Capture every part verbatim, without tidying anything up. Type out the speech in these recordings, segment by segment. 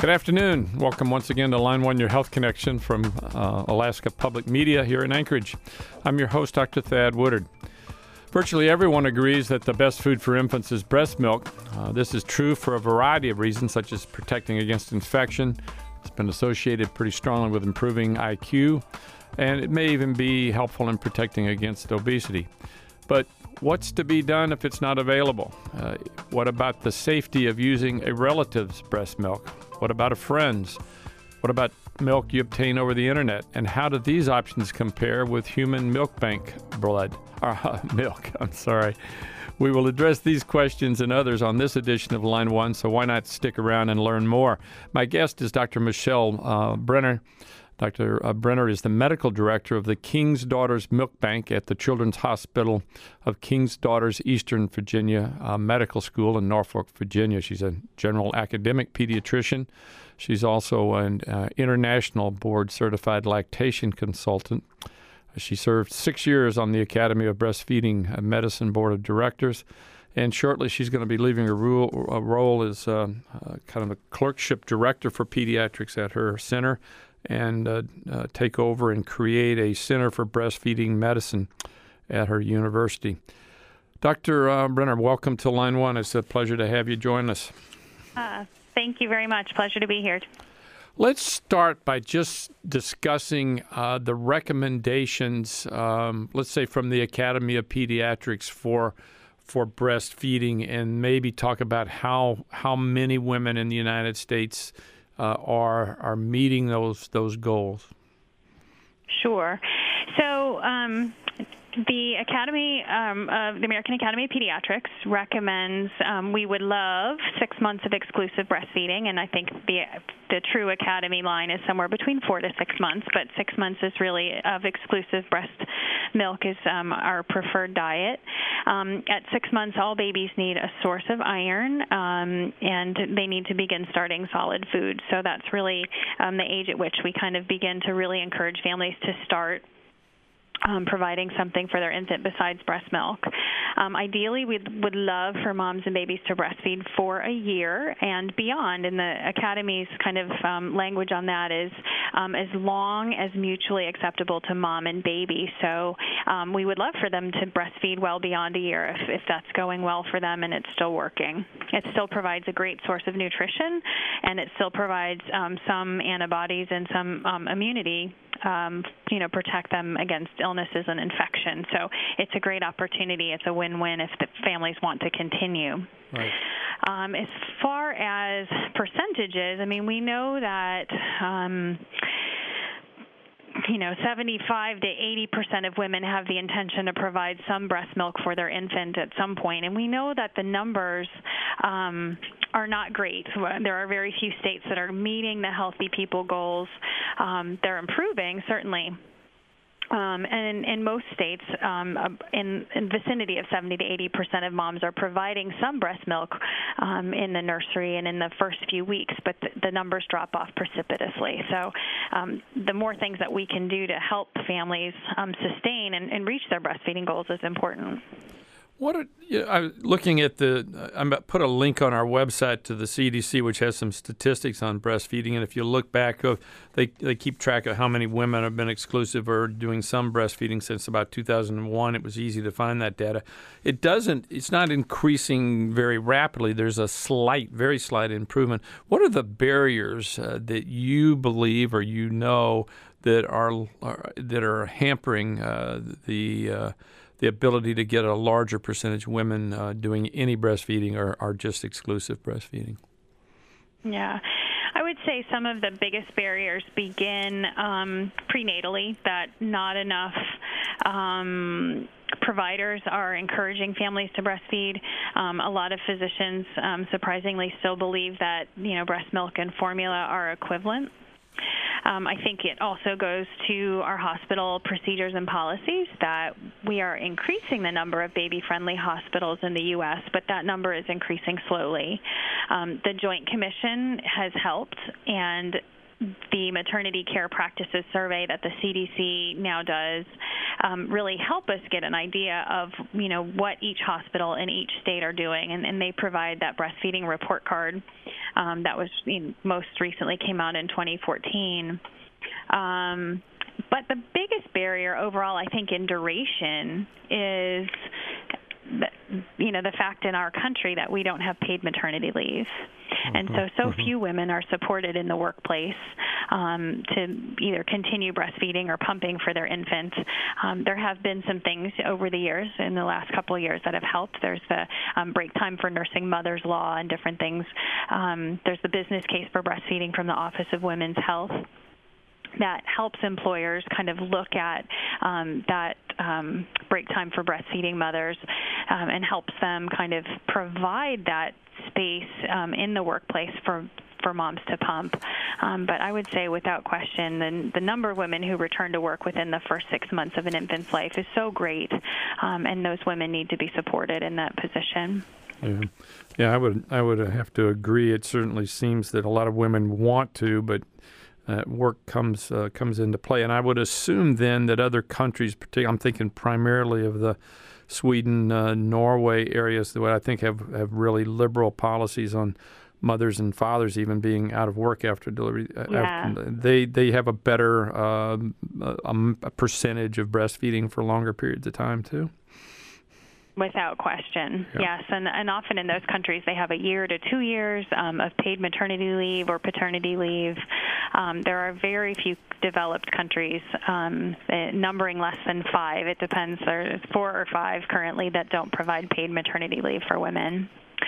Good afternoon. Welcome once again to Line One, your health connection from uh, Alaska Public Media here in Anchorage. I'm your host, Doctor Thad Woodard. Virtually everyone agrees that the best food for infants is breast milk. Uh, this is true for a variety of reasons, such as protecting against infection. It's been associated pretty strongly with improving I Q, and it may even be helpful in protecting against obesity. But what's to be done if it's not available? Uh, what about the safety of using a relative's breast milk? What about a friend's? What about milk you obtain over the internet? And how do these options compare with human milk bank blood? Or uh, milk, I'm sorry. We will address these questions and others on this edition of Line One, so why not stick around and learn more? My guest is Doctor Michelle uh, Brenner. Doctor Uh, Brenner is the medical director of the King's Daughters Milk Bank at the Children's Hospital of King's Daughters Eastern Virginia uh, Medical School in Norfolk, Virginia. She's a general academic pediatrician. She's also an uh, international board-certified lactation consultant. She served six years on the Academy of Breastfeeding Medicine Board of Directors, and shortly she's going to be leaving her role, a role as uh, uh, kind of a clerkship director for pediatrics at her center, and uh, uh, take over and create a Center for Breastfeeding Medicine at her university. Doctor Uh, Brenner, welcome to Line One. It's a pleasure to have you join us. Uh, thank you very much. Pleasure to be here. Let's start by just discussing uh, the recommendations, um, let's say from the Academy of Pediatrics for for breastfeeding, and maybe talk about how how many women in the United States uh, are are meeting those those goals. Sure. So um, the Academy, um, uh, the American Academy of Pediatrics recommends um, we would love six months of exclusive breastfeeding, and I think the the true Academy line is somewhere between four to six months, but six months is really of exclusive breast milk is um, our preferred diet. Um, at six months, all babies need a source of iron, um, and they need to begin starting solid food. So that's really um, the age at which we kind of begin to really encourage families to start Um, providing something for their infant besides breast milk. Um, ideally, we would love for moms and babies to breastfeed for a year and beyond, and the Academy's kind of um, language on that is um, as long as mutually acceptable to mom and baby. So um, we would love for them to breastfeed well beyond a year if, if that's going well for them and it's still working. It still provides a great source of nutrition, and it still provides um, some antibodies and some um, immunity Um, you know, protect them against illnesses and infection. So it's a great opportunity. It's a win-win if the families want to continue. Right. Um, as far as percentages, I mean, we know that um, you know, seventy-five to eighty percent of women have the intention to provide some breast milk for their infant at some point. And we know that the numbers um, are not great. There are very few states that are meeting the healthy people goals. Um, they're improving, certainly. Um, and in, in most states, um, in, in vicinity of seventy to eighty percent of moms are providing some breast milk um, in the nursery and in the first few weeks, but the, the numbers drop off precipitously. So um, the more things that we can do to help families um, sustain and, and reach their breastfeeding goals is important. What are, you know, I was looking at the, I put a link on our website to the C D C, which has some statistics on breastfeeding. And if you look back, they they keep track of how many women have been exclusive or doing some breastfeeding since about two thousand one. It was easy to find that data. It doesn't, it's not increasing very rapidly. There's a slight, very slight improvement. What are the barriers uh, that you believe or you know that are, are that are hampering uh, the uh, the ability to get a larger percentage of women uh, doing any breastfeeding or, or just exclusive breastfeeding? Yeah. I would say some of the biggest barriers begin um, prenatally, that not enough um, providers are encouraging families to breastfeed. Um, a lot of physicians, um, surprisingly, still believe that, you know, breast milk and formula are equivalent. Um, I think it also goes to our hospital procedures and policies that we are increasing the number of baby-friendly hospitals in the U S, but that number is increasing slowly. Um, the Joint Commission has helped, and the maternity care practices survey that the C D C now does um, really help us get an idea of, you know, what each hospital in each state are doing, and, and they provide that breastfeeding report card um, that was you know, most recently came out in twenty fourteen. Um, but the biggest barrier overall, I think, in duration is the, you know, the fact in our country that we don't have paid maternity leave. Mm-hmm. And so, so mm-hmm. few women are supported in the workplace um, to either continue breastfeeding or pumping for their infant. Um, there have been some things over the years, in the last couple of years, that have helped. There's the um, break time for nursing mothers law and different things. Um, there's the business case for breastfeeding from the Office of Women's Health that helps employers kind of look at um, that um, break time for breastfeeding mothers um, and helps them kind of provide that space um, in the workplace for for moms to pump. Um, but I would say without question, the, the number of women who return to work within the first six months of an infant's life is so great, um, and those women need to be supported in that position. Yeah, yeah, I would I would have to agree. It certainly seems that a lot of women want to, but Uh, work comes uh, comes into play, and I would assume then that other countries, particularly, I'm thinking primarily of the Sweden, uh, Norway areas that I think have, have really liberal policies on mothers and fathers even being out of work after delivery. Yeah. After, they they have a better uh, a, a percentage of breastfeeding for longer periods of time too. Without question, yeah. yes. And, and often in those countries, they have a year to two years um, of paid maternity leave or paternity leave. Um, there are very few developed countries, um, numbering less than five. It depends. There's four or five currently that don't provide paid maternity leave for women.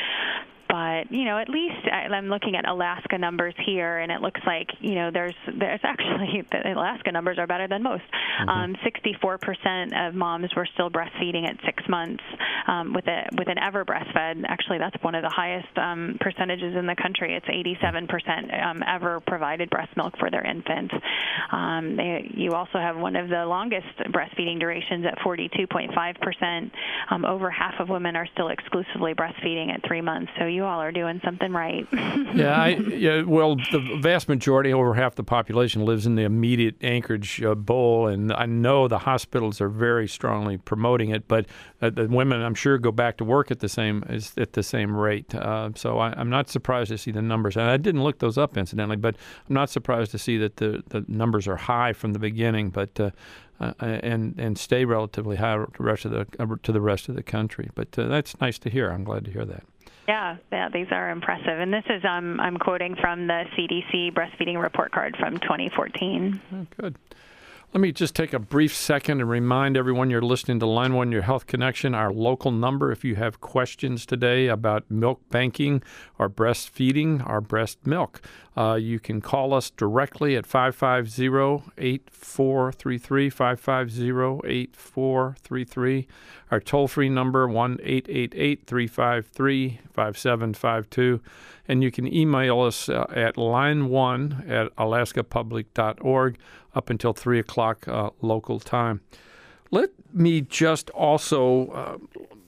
But, you know, at least I'm looking at Alaska numbers here, and it looks like, you know, there's there's actually, the Alaska numbers are better than most. Mm-hmm. Um, sixty-four percent of moms were still breastfeeding at six months um, with a with an ever breastfed. Actually, that's one of the highest um, percentages in the country. It's eighty-seven percent um, ever provided breast milk for their infant. Um, they, you also have one of the longest breastfeeding durations at forty-two point five percent. Um, over half of women are still exclusively breastfeeding at three months. So you all are doing something right. yeah, I, yeah. Well, the vast majority, over half the population, lives in the immediate Anchorage uh, bowl, and I know the hospitals are very strongly promoting it. But uh, the women, I'm sure, go back to work at the same at the same rate. Uh, so I, I'm not surprised to see the numbers. And I didn't look those up, incidentally, but I'm not surprised to see that the, the numbers are high from the beginning. But uh, Uh, and and stay relatively high to the rest of the uh, to the rest of the country. But uh, that's nice to hear. I'm glad to hear that. Yeah, yeah, these are impressive. And this is um, I'm quoting from the C D C breastfeeding report card from twenty fourteen. Oh, good. Let me just take a brief second and remind everyone you're listening to Line One, Your Health Connection, our local number. If you have questions today about milk banking or breastfeeding or breast milk, uh, you can call us directly at five five zero, eight four three three, five five zero, eight four three three. Our toll-free number, one eight eight eight, three five three, five seven five two. And you can email us uh, at line one at alaska public dot org up until three o'clock uh, local time. Let me just also uh,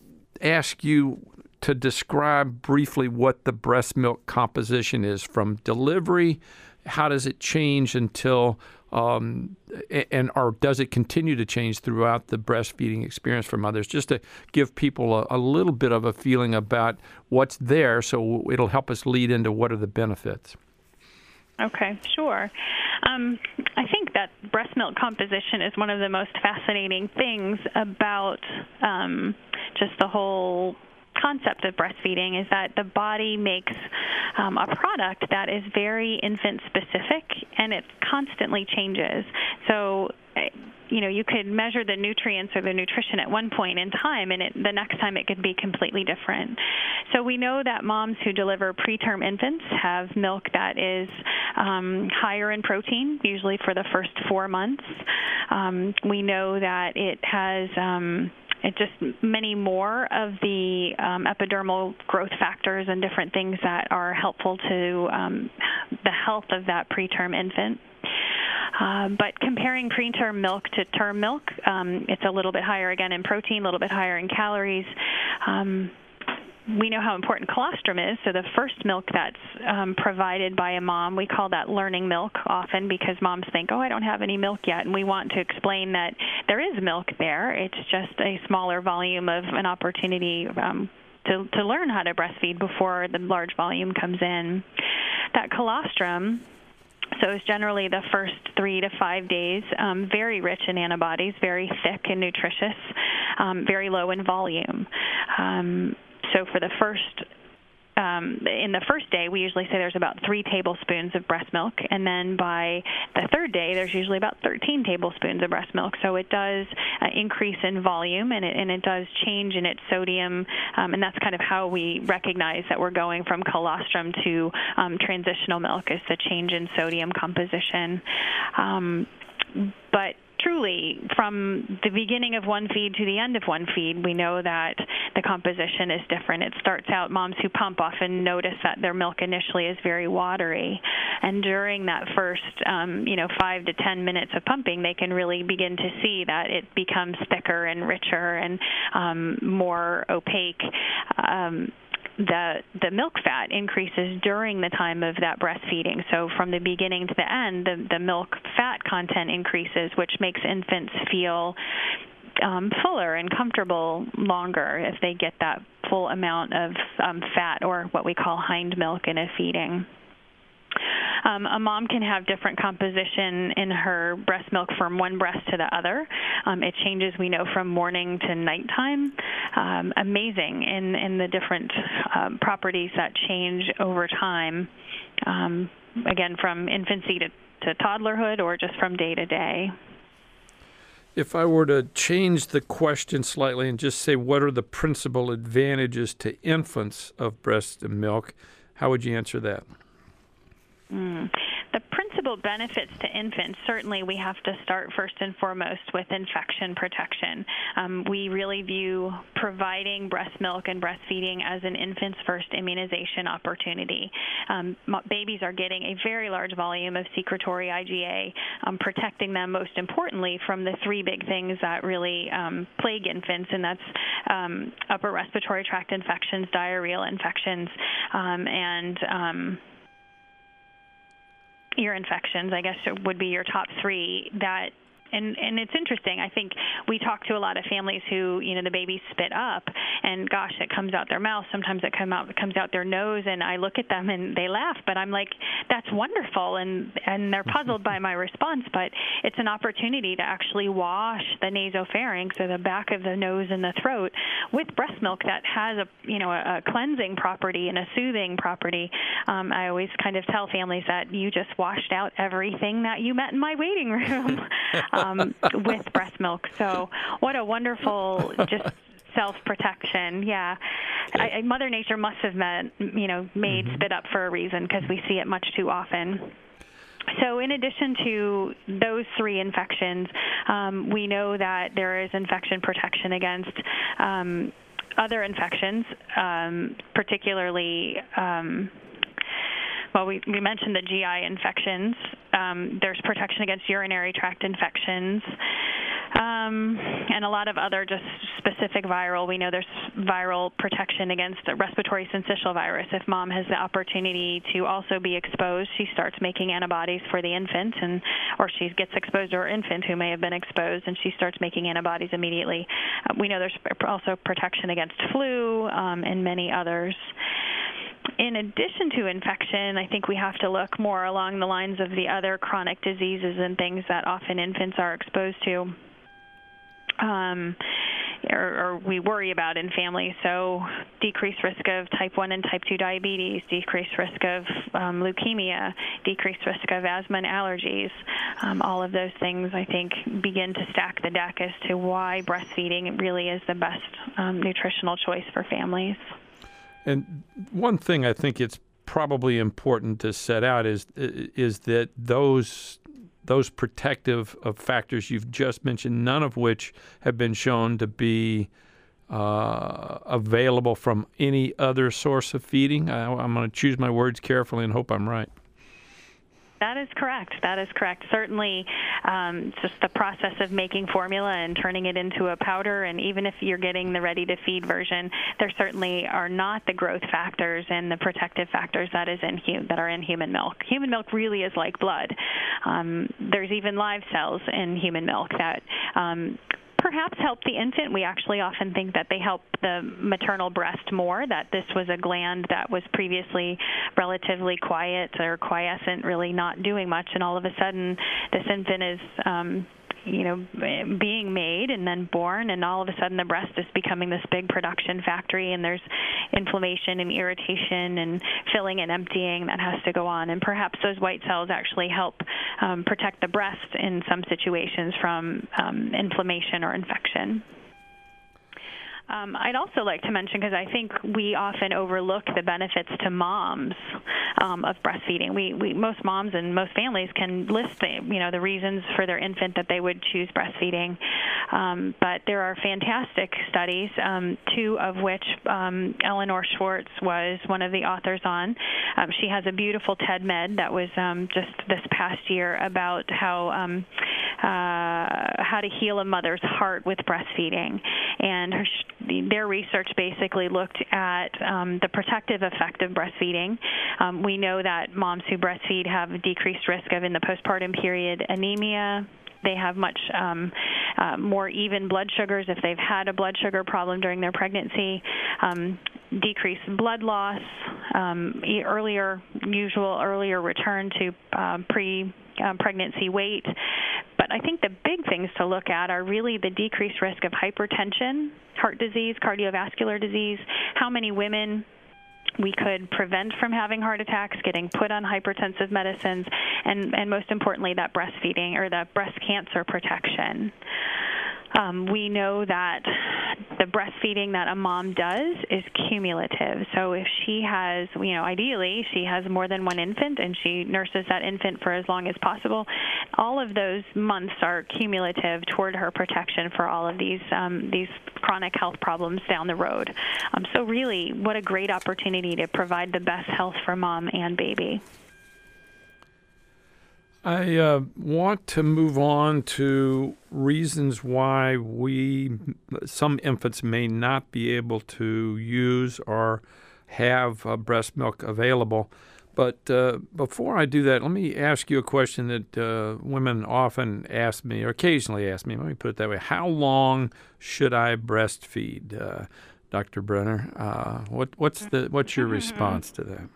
ask you to describe briefly what the breast milk composition is from delivery. How does it change until, um, and or does it continue to change throughout the breastfeeding experience for mothers? Just to give people a, a little bit of a feeling about what's there, so it'll help us lead into what are the benefits. Okay, sure. Um, I think that breast milk composition is one of the most fascinating things about um, just the whole concept of breastfeeding, is that the body makes um, a product that is very infant-specific, and it constantly changes. So, you know, you could measure the nutrients or the nutrition at one point in time, and it, the next time it could be completely different. So we know that moms who deliver preterm infants have milk that is um, higher in protein, usually for the first four months. Um, we know that it has um, it just many more of the um, epidermal growth factors and different things that are helpful to um, the health of that preterm infant. Uh, but comparing preterm milk to term milk, um, it's a little bit higher again in protein, a little bit higher in calories. Um, we know how important colostrum is, so the first milk that's um, provided by a mom, we call that learning milk often, because moms think, oh, I don't have any milk yet, and we want to explain that there is milk there. It's just a smaller volume of an opportunity um, to, to learn how to breastfeed before the large volume comes in. That colostrum, so it's generally the first three to five days, um, very rich in antibodies, very thick and nutritious, um, very low in volume. Um, so for the first Um, in the first day, we usually say there's about three tablespoons of breast milk, and then by the third day, there's usually about thirteen tablespoons of breast milk. So it does uh, increase in volume, and it, and it does change in its sodium, um, and that's kind of how we recognize that we're going from colostrum to um, transitional milk, is the change in sodium composition. Um, but truly, from the beginning of one feed to the end of one feed, we know that the composition is different. It starts out, moms who pump often notice that their milk initially is very watery. And during that first, um, you know, five to ten minutes of pumping, they can really begin to see that it becomes thicker and richer and um, more opaque. Um, the the milk fat increases during the time of that breastfeeding. So from the beginning to the end, the, the milk fat content increases, which makes infants feel um, fuller and comfortable longer if they get that full amount of um, fat, or what we call hind milk, in a feeding. Um, a mom can have different composition in her breast milk from one breast to the other. Um, it changes, we know, from morning to nighttime. Um, amazing in, in the different um, properties that change over time, um, again, from infancy to, to toddlerhood, or just from day to day. If I were to change the question slightly and just say, what are the principal advantages to infants of breast milk, how would you answer that? Mm. The principal benefits to infants, certainly we have to start first and foremost with infection protection. Um, we really view providing breast milk and breastfeeding as an infant's first immunization opportunity. Um, babies are getting a very large volume of secretory I G A, um, protecting them most importantly from the three big things that really um, plague infants, and that's um, upper respiratory tract infections, diarrheal infections, um, and um, ear infections, I guess, would be your top three. That And and it's interesting. I think we talk to a lot of families who, you know, the babies spit up, and gosh, it comes out their mouth. Sometimes it come out it comes out their nose, and I look at them and they laugh. But I'm like, that's wonderful, and and they're puzzled by my response. But it's an opportunity to actually wash the nasopharynx, or the back of the nose and the throat, with breast milk that has a you know a, a cleansing property and a soothing property. Um, I always kind of tell families that you just washed out everything that you met in my waiting room. Um, with breast milk. So what a wonderful just self-protection. Yeah. I, I, Mother Nature must have meant, you know, made mm-hmm. spit up for a reason, because we see it much too often. So in addition to those three infections, um, we know that there is infection protection against um, other infections, um, particularly um, Well, we, we mentioned the G I infections. Um, there's protection against urinary tract infections, um, and a lot of other just specific viral. We know there's viral protection against respiratory syncytial virus. If mom has the opportunity to also be exposed, she starts making antibodies for the infant, and or she gets exposed to her infant who may have been exposed, and she starts making antibodies immediately. Uh, we know there's also protection against flu um, and many others. In addition to infection, I think we have to look more along the lines of the other chronic diseases and things that often infants are exposed to, um, or, or we worry about in families. So decreased risk of type one and type two diabetes, decreased risk of um, leukemia, decreased risk of asthma and allergies. Um, all of those things, I think, begin to stack the deck as to why breastfeeding really is the best um, nutritional choice for families. And one thing I think it's probably important to set out is is that those those protective factors you've just mentioned, none of which have been shown to be uh, available from any other source of feeding. I, I'm going to choose my words carefully and hope I'm right. That is correct. That is correct. Certainly, um, just the process of making formula and turning it into a powder, and even if you're getting the ready-to-feed version, there certainly are not the growth factors and the protective factors that is in hu- that are in human milk. Human milk really is like blood. Um, there's even live cells in human milk that um, perhaps help the infant. We actually often think that they help the maternal breast more, that this was a gland that was previously relatively quiet or quiescent, really not doing much, and all of a sudden this infant is um, you know, being made and then born, and all of a sudden the breast is becoming this big production factory, and there's inflammation and irritation and filling and emptying that has to go on. And perhaps those white cells actually help um, protect the breast in some situations from um, inflammation or infection. Um, I'd also like to mention, because I think we often overlook the benefits to moms um, of breastfeeding. We, we, most moms and most families can list the, you know, the reasons for their infant that they would choose breastfeeding. Um, but there are fantastic studies, um, two of which um, Eleanor Schwartz was one of the authors on. Um, she has a beautiful TED Med that was um, just this past year about how um, uh, how to heal a mother's heart with breastfeeding, and her their research basically looked at um, the protective effect of breastfeeding. Um, we know that moms who breastfeed have a decreased risk of, in the postpartum period, anemia. They have much um, uh, more even blood sugars if they've had a blood sugar problem during their pregnancy, um, decreased blood loss, um, earlier, usual earlier return to uh, pre Um, pregnancy weight. But I think the big things to look at are really the decreased risk of hypertension, heart disease, cardiovascular disease, how many women we could prevent from having heart attacks, getting put on hypertensive medicines, and, and most importantly, that breastfeeding or the breast cancer protection. Um, we know that the breastfeeding that a mom does is cumulative. So if she has, you know, ideally she has more than one infant and she nurses that infant for as long as possible, all of those months are cumulative toward her protection for all of these um, these chronic health problems down the road. Um, so really, what a great opportunity to provide the best health for mom and baby. I uh, want to move on to reasons why we, some infants may not be able to use or have uh, breast milk available. But uh, before I do that, let me ask you a question that uh, women often ask me, or occasionally ask me. Let me put it that way. How long should I breastfeed, uh, Doctor Brenner? Uh, what, what's the what's your response to that?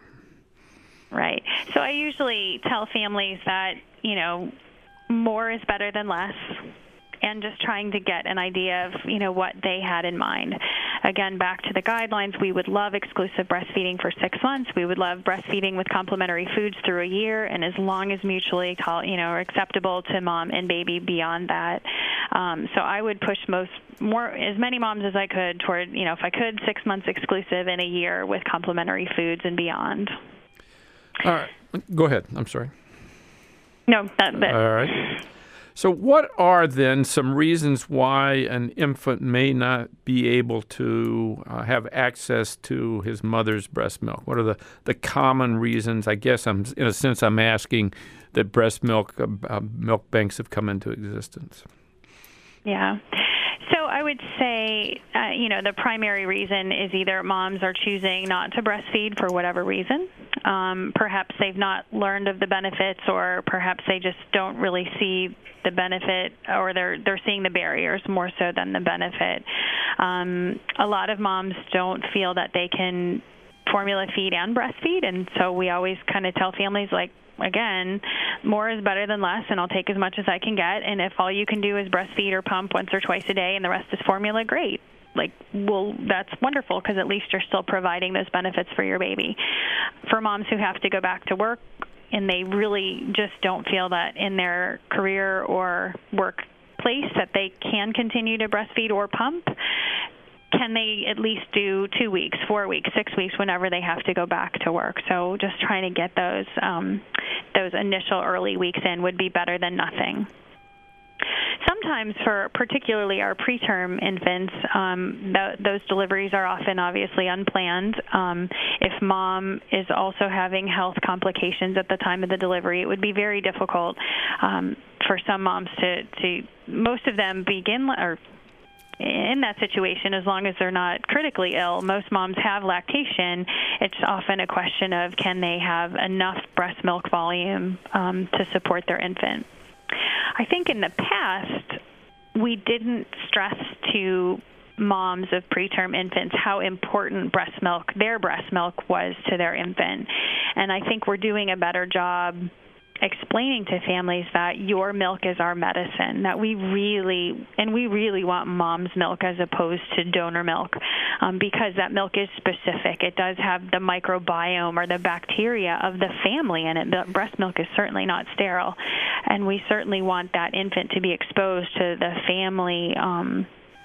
Right. So I usually tell families that, you know, more is better than less, and just trying to get an idea of, you know, what they had in mind. Again, back to the guidelines, we would love exclusive breastfeeding for six months. We would love breastfeeding with complementary foods through a year, and as long as mutually, you know, acceptable to mom and baby beyond that. Um, so I would push most, more, as many moms as I could toward, you know, if I could, six months exclusive in a year with complementary foods and beyond. All right. Go ahead. I'm sorry. No, that, that. All right. So what are then some reasons why an infant may not be able to uh, have access to his mother's breast milk? What are the, the common reasons? I guess I'm, in a sense, I'm asking that breast milk uh, uh, milk banks have come into existence. Yeah. So I would say, uh, you know, the primary reason is either moms are choosing not to breastfeed for whatever reason. Um, perhaps they've not learned of the benefits, or perhaps they just don't really see the benefit, or they're they're seeing the barriers more so than the benefit. Um, a lot of moms don't feel that they can formula feed and breastfeed, and so we always kind of tell families, like, again, more is better than less, and I'll take as much as I can get. And if all you can do is breastfeed or pump once or twice a day and the rest is formula, great. Like, well, that's wonderful, because at least you're still providing those benefits for your baby. For moms who have to go back to work and they really just don't feel that in their career or workplace that they can continue to breastfeed or pump, can they at least do two weeks, four weeks, six weeks, whenever they have to go back to work? So just trying to get those um, those initial early weeks in would be better than nothing. Sometimes, for particularly our preterm infants, um, th- those deliveries are often obviously unplanned. Um, if mom is also having health complications at the time of the delivery, it would be very difficult um, for some moms to, to, most of them begin, or in that situation, as long as they're not critically ill, most moms have lactation. It's often a question of, can they have enough breast milk volume um, to support their infant? I think in the past, we didn't stress to moms of preterm infants how important breast milk, their breast milk, was to their infant. And I think we're doing a better job explaining to families that your milk is our medicine, that we really, and we really want mom's milk as opposed to donor milk, um, because that milk is specific. It does have the microbiome or the bacteria of the family in it. The breast milk is certainly not sterile, and we certainly want that infant to be exposed to the family um,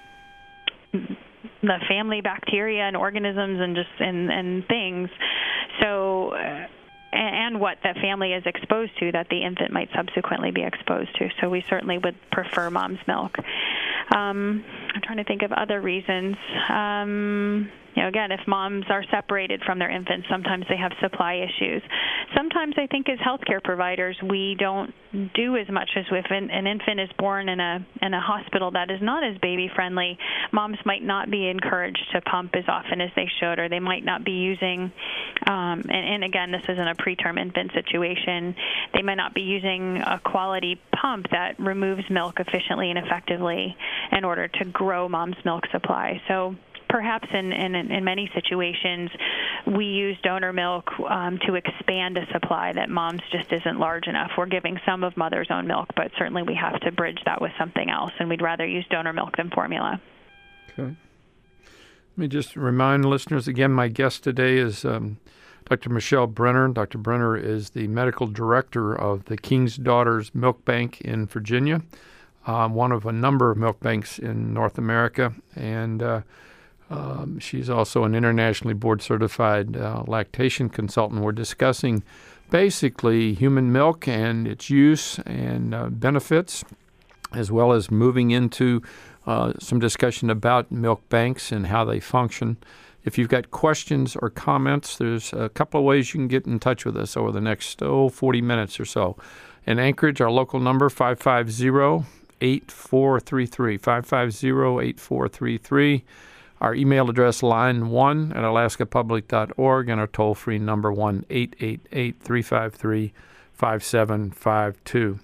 the family bacteria and organisms and just and, and things. So, uh, and what that family is exposed to that the infant might subsequently be exposed to. So we certainly would prefer mom's milk. Um, I'm trying to think of other reasons. Um, you know, again, if moms are separated from their infants, sometimes they have supply issues. Sometimes I think as healthcare providers, we don't do as much as if an, an infant is born in a in a hospital that is not as baby friendly. Moms might not be encouraged to pump as often as they should, or they might not be using. Um, and, and again, this isn't a preterm infant situation. They might not be using a quality pump that removes milk efficiently and effectively in order to grow mom's milk supply. So perhaps in, in, in many situations, we use donor milk um, to expand a supply that mom's just isn't large enough. We're giving some of mother's own milk, but certainly we have to bridge that with something else, and we'd rather use donor milk than formula. Okay. Let me just remind listeners again, my guest today is um, Doctor Michelle Brenner. Doctor Brenner is the medical director of the King's Daughters Milk Bank in Virginia, um, one of a number of milk banks in North America, and uh, Um, she's also an internationally board-certified uh, lactation consultant. We're discussing basically human milk and its use and uh, benefits, as well as moving into uh, some discussion about milk banks and how they function. If you've got questions or comments, there's a couple of ways you can get in touch with us over the next, oh, forty minutes or so. In Anchorage, our local number, five five zero, eight four three three, five five zero, eight four three three. Our email address, line one at alaska public dot org, and our toll-free number, one eight eight eight, three five three, five seven five two.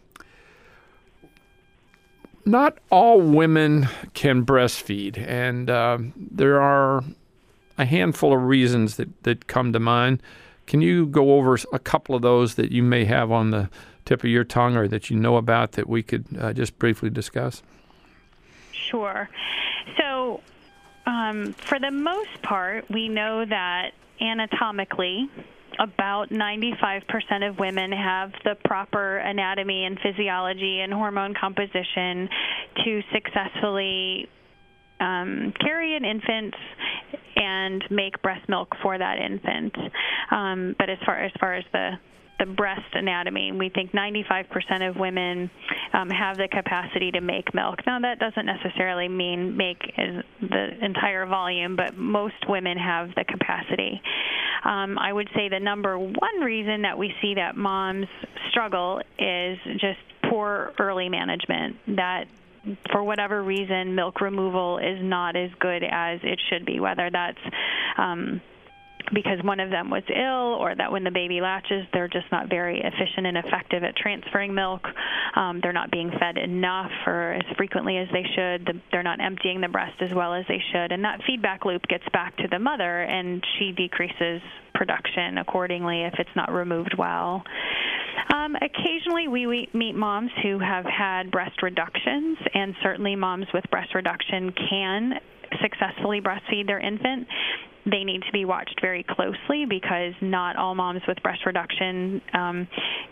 Not all women can breastfeed, and uh, there are a handful of reasons that, that come to mind. Can you go over a couple of those that you may have on the tip of your tongue or that you know about that we could uh, just briefly discuss? Sure. So, Um, for the most part, we know that anatomically, about ninety-five percent of women have the proper anatomy and physiology and hormone composition to successfully um, carry an infant and make breast milk for that infant. Um, but as far as far as the the breast anatomy, we think ninety-five percent of women um, have the capacity to make milk. Now, that doesn't necessarily mean make as the entire volume, but most women have the capacity. Um, I would say the number one reason that we see that moms struggle is just poor early management, that for whatever reason, milk removal is not as good as it should be, whether that's um, because one of them was ill, or that when the baby latches, they're just not very efficient and effective at transferring milk. Um, they're not being fed enough or as frequently as they should. The, they're not emptying the breast as well as they should. And that feedback loop gets back to the mother, and she decreases production accordingly if it's not removed well. Um, occasionally, we, we meet moms who have had breast reductions, and certainly moms with breast reduction can successfully breastfeed their infant. They need to be watched very closely because not all moms with breast reduction um,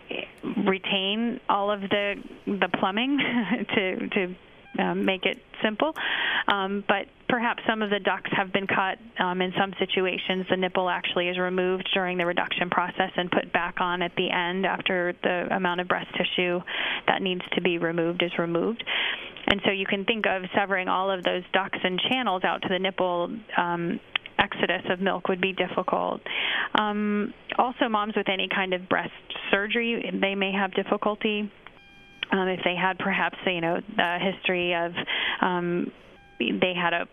retain all of the the plumbing to to um, make it simple. Um, but perhaps some of the ducts have been cut. Um, in some situations, the nipple actually is removed during the reduction process and put back on at the end after the amount of breast tissue that needs to be removed is removed. And so you can think of severing all of those ducts and channels out to the nipple. Um, exodus of milk would be difficult. Um, also, moms with any kind of breast surgery, they may have difficulty. Um, if they had perhaps, you know, a history of um, they had a, a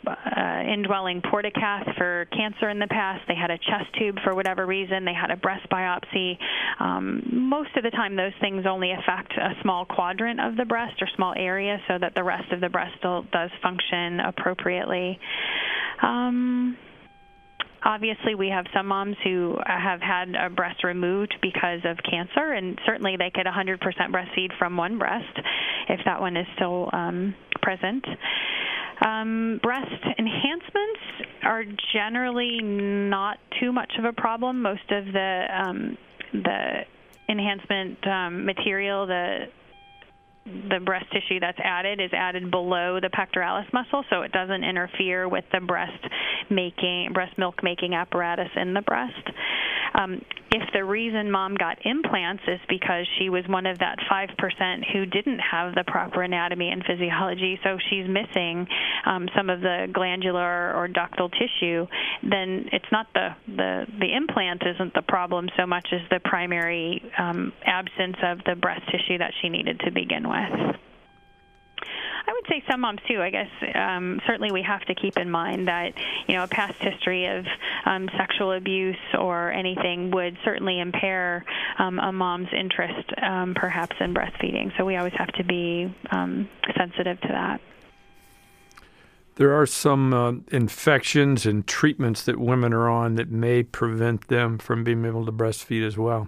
uh, indwelling portacath for cancer in the past. They had a chest tube for whatever reason. They had a breast biopsy. Um, most of the time, those things only affect a small quadrant of the breast or small area, so that the rest of the breast still does function appropriately. Um, Obviously, we have some moms who have had a breast removed because of cancer, and certainly they could one hundred percent breastfeed from one breast if that one is still um, present. Um, breast enhancements are generally not too much of a problem. Most of the um, the enhancement um, material, the the breast tissue that's added is added below the pectoralis muscle, so it doesn't interfere with the breast making, breast milk making apparatus in the breast. Um, if the reason mom got implants is because she was one of that five percent who didn't have the proper anatomy and physiology, so she's missing um, some of the glandular or ductal tissue, then it's not the, the, the implant isn't the problem so much as the primary um, absence of the breast tissue that she needed to begin with. I would say some moms too. I guess um, certainly we have to keep in mind that, you know, a past history of um, sexual abuse or anything would certainly impair um, a mom's interest, um, perhaps, in breastfeeding. So we always have to be um, sensitive to that. There are some uh, infections and treatments that women are on that may prevent them from being able to breastfeed as well.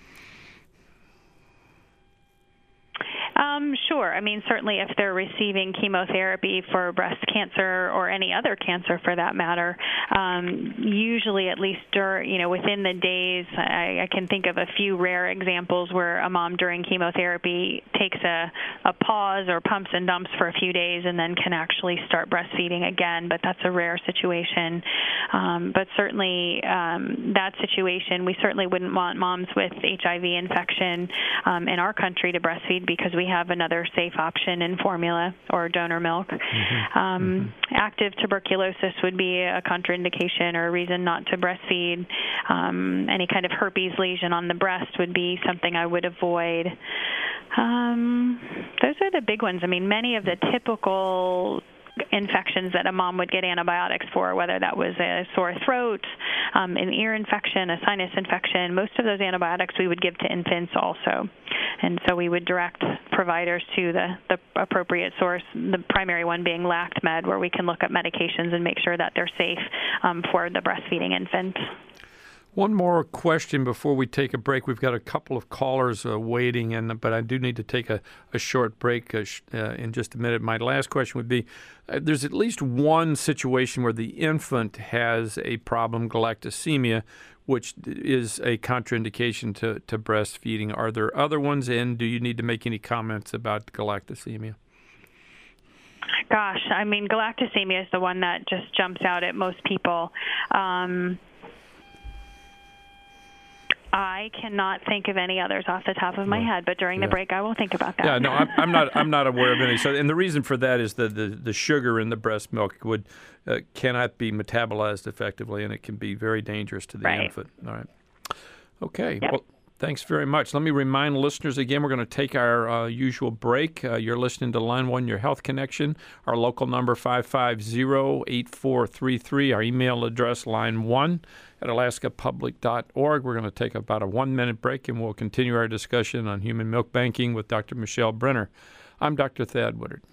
Um, sure. I mean, certainly if they're receiving chemotherapy for breast cancer or any other cancer for that matter, um, usually at least during, you know, within the days, I, I can think of a few rare examples where a mom during chemotherapy takes a, a pause or pumps and dumps for a few days and then can actually start breastfeeding again, but that's a rare situation. Um, but certainly um, that situation, we certainly wouldn't want moms with H I V infection um, in our country to breastfeed because we have another safe option in formula or donor milk. Mm-hmm. Um, mm-hmm. Active tuberculosis would be a contraindication or a reason not to breastfeed. Um, any kind of herpes lesion on the breast would be something I would avoid. Um, those are the big ones. I mean, many of the typical infections that a mom would get antibiotics for, whether that was a sore throat, um, an ear infection, a sinus infection, most of those antibiotics we would give to infants also. And so we would direct providers to the, the appropriate source, the primary one being LactMed, where we can look at medications and make sure that they're safe um, for the breastfeeding infant. One more question before we take a break. We've got a couple of callers uh, waiting, and but I do need to take a, a short break uh, sh- uh, in just a minute. My last question would be, uh, there's at least one situation where the infant has a problem, galactosemia, which is a contraindication to, to breastfeeding. Are there other ones, and do you need to make any comments about galactosemia? Gosh, I mean, galactosemia is the one that just jumps out at most people. Um I cannot think of any others off the top of my head, but during yeah. the break, I will think about that. Yeah, no, I'm, I'm not. I'm not aware of any. So, and the reason for that is that the, the sugar in the breast milk would uh, cannot be metabolized effectively, and it can be very dangerous to the right. infant. All right. Okay. Yep. Well, thanks very much. Let me remind listeners again, we're going to take our uh, usual break. Uh, you're listening to Line One, Your Health Connection. Our local number five five zero, eight four three three. Our email address line one at alaska public dot org. We're going to take about a one-minute break, and we'll continue our discussion on human milk banking with Doctor Michelle Brenner. I'm Doctor Thad Woodard.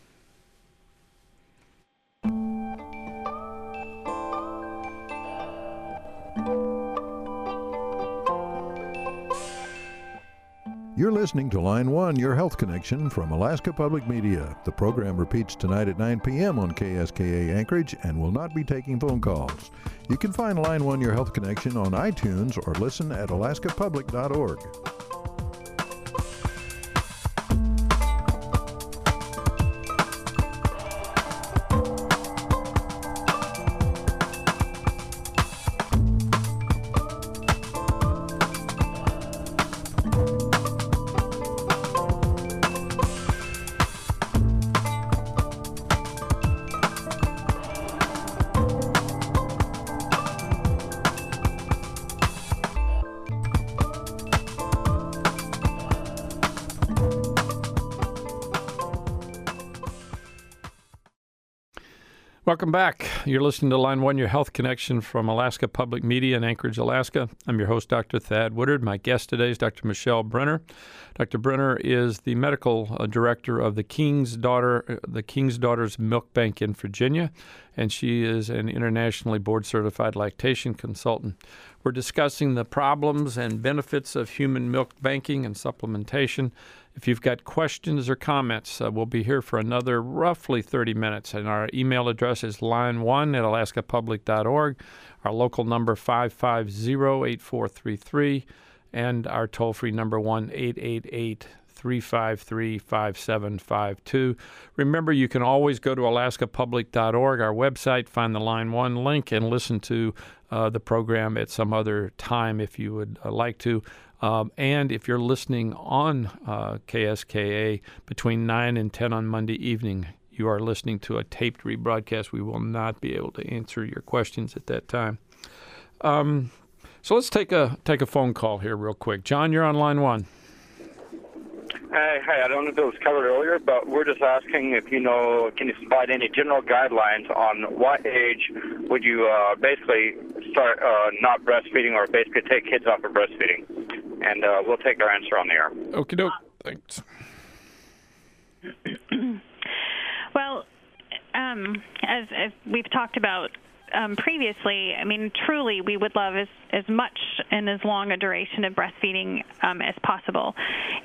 You're listening to Line One, Your Health Connection from Alaska Public Media. The program repeats tonight at nine p.m. on K S K A Anchorage and will not be taking phone calls. You can find Line One, Your Health Connection on iTunes or listen at alaska public dot org. Welcome back. You're listening to Line One, your health connection from Alaska Public Media in Anchorage, Alaska. I'm your host, Doctor Thad Woodard. My guest today is Doctor Michelle Brenner. Doctor Brenner is the medical uh, director of the King's Daughter, uh, the King's Daughters Milk Bank in Virginia, and she is an internationally board-certified lactation consultant. We're discussing the problems and benefits of human milk banking and supplementation. If you've got questions or comments, uh, we'll be here for another roughly thirty minutes. And our email address is line one at alaska public dot org, our local number five five zero, eight four three three, and our toll-free number one eight eight eight, three five three, five seven five two. Remember, you can always go to alaska public dot org, our website, find the Line one link, and listen to uh, the program at some other time if you would uh, like to. Um, and if you're listening on uh, K S K A between nine and ten on Monday evening, you are listening to a taped rebroadcast. We will not be able to answer your questions at that time. Um, so let's take a take a phone call here real quick. John, you're on line one. Hey, hey, I don't know if it was covered earlier, but we're just asking if you know, can you provide any general guidelines on what age would you uh, basically start uh, not breastfeeding or basically take kids off of breastfeeding? And uh, we'll take our answer on the air. Okie doke. Thanks. Well, um, as, as we've talked about um, previously, I mean, truly, we would love as, as much and as long a duration of breastfeeding um, as possible.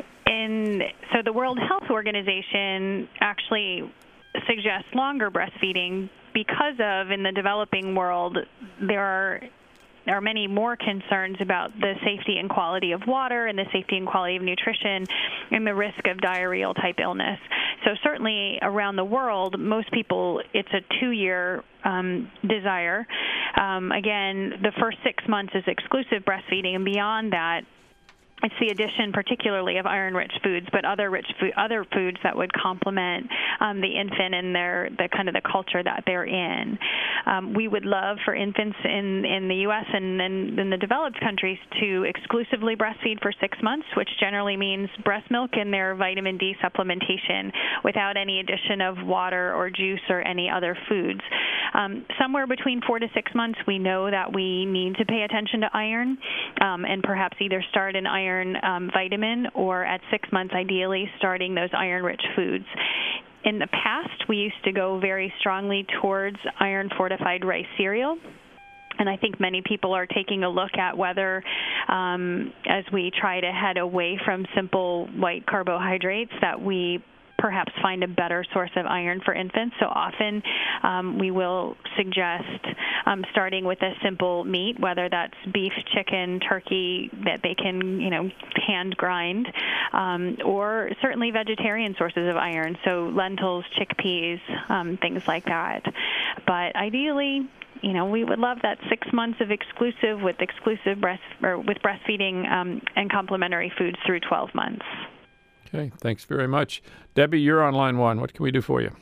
And so the World Health Organization actually suggests longer breastfeeding because of, in the developing world, there are There are many more concerns about the safety and quality of water and the safety and quality of nutrition and the risk of diarrheal-type illness. So certainly around the world, most people, it's a two-year um, desire. Um, again, the first six months is exclusive breastfeeding, and beyond that, it's the addition, particularly of iron-rich foods, but other rich food, other foods that would complement um, the infant and their the kind of the culture that they're in. Um, we would love for infants in, in the U S and in, in the developed countries to exclusively breastfeed for six months, which generally means breast milk and their vitamin D supplementation without any addition of water or juice or any other foods. Um, somewhere between four to six months, we know that we need to pay attention to iron um, and perhaps either start an iron iron um, vitamin, or at six months, ideally, starting those iron-rich foods. In the past, we used to go very strongly towards iron-fortified rice cereal. And I think many people are taking a look at whether, um, as we try to head away from simple white carbohydrates, that we perhaps find a better source of iron for infants. So often um, we will suggest um, starting with a simple meat, whether that's beef, chicken, turkey that they can, you know, hand grind, um, or certainly vegetarian sources of iron, so lentils, chickpeas, um, things like that. But ideally, you know, we would love that six months of exclusive with exclusive breast or with breastfeeding um, and complementary foods through twelve months. Okay, thanks very much. Debbie, you're on line one. What can we do for you?